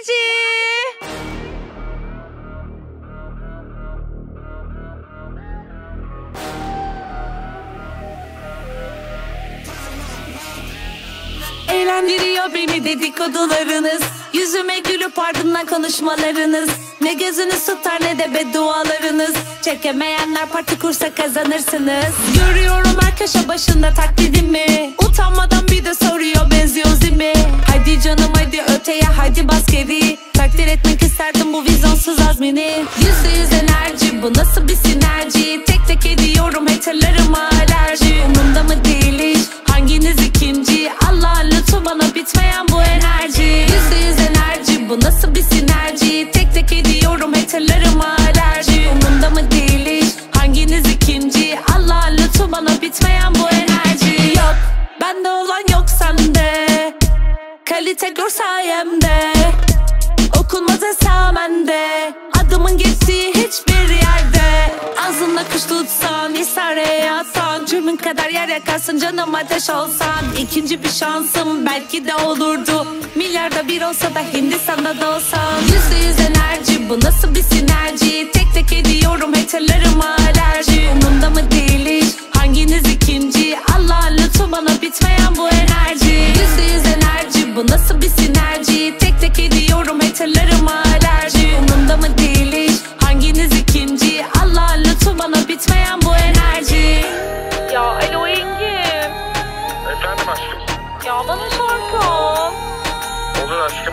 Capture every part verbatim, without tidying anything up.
enerji. Eğlendiriyor beni dedikodularınız, yüzüme gülüp ardımdan konuşmalarınız. Ne gözünüz tutar ne de beddualarınız. Çekemeyenler parti kursa kazanırsınız. Görüyorum her köşe başında taklidimi. Utanmadan bir de soruyor benziyor zimi. Hadi canım hadi öteye hadi bas geri. Takdir etmek isterdim bu vizyonsuz azmini. Yüzde yüz enerji, bu nasıl bir sinerji. Tek tek ediyorum haterlarıma alerji. Umurumda mı değil hiç hanginiz ikinci. Allah'ın lütfu bana bitmeyen bu enerji. Yüzde yüz enerji, bu nasıl bir sinerji. Tek tek ediyorum haterlarıma alerji. Umurumda mı değil hiç hanginiz ikinci. Allah'ın lütfu bana bitmeyen bu enerji. Yok bende olan yok sende. Kalite gör sayemde. Okunmaz esamende. Adımın geçtiği hiçbir yerde. Ağzında kuş tutsan, isareye yatsan, cürmün kadar yer yakarsın canım ateş olsan. İkinci bir şansım belki de olurdu. Milyarda bir olsa da Hindistan'da da olsam. Yüzde yüz enerji, bu nasıl bir sinerji. Tek tek ediyorum haterlarıma alerji. Umurumda mı değil hiç hanginiz ikinci. Allah'ın lütfu bana bitmeyen bu enerji. Yüzde yüz enerji, bu nasıl bir sinerji. Tek tek ediyorum haterlarıma alerji. Umurumda mı değil hiç hanginiz ikinci. Allah'ın lütfu bana bitmeyen bu enerji. Ya alo Engin. Efendim aşkım. Ya bana şarkı al. Olur aşkım.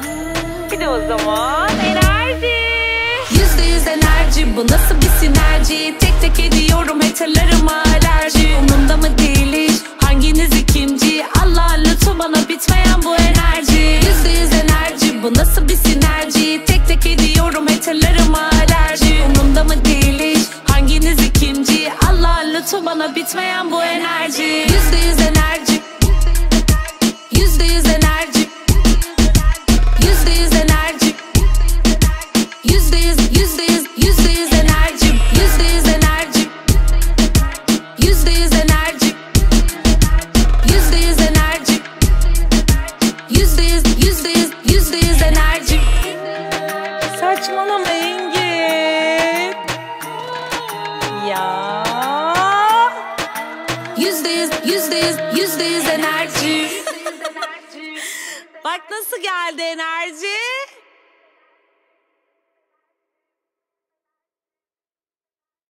Bir de o zaman enerji. Yüzde yüz enerji, bu nasıl bir sinerji. Tek tek ediyorum haterlarıma alerji. Umurumda mı değil hiç hanginiz ikinci. Allah'ın lütfu bana bitmeyen bu enerji. Yüzde yüz enerji, bu nasıl bir sinerji. Tek tek ediyorum haterlarıma alerji. Umurumda mı değil hiç hanginiz ikinci. Allah'ın lütfu bana bitmeyen bu enerji. Yüzde yüz enerji. Yüzde yüz enerji. Yüzde yüz enerji. Yüzde yüz, yüzde yüz, yüzde yüz enerji. Yüzde yüz enerji. Yüzde yüz enerji. Yüzde yüz enerji. Yüzde yüz, yüzde yüz, yüzde yüz enerji. Saçmalama Engin. Ya. Yüzde yüz, yüzde yüz, yüzde yüz enerji. Bak nasıl geldi enerji.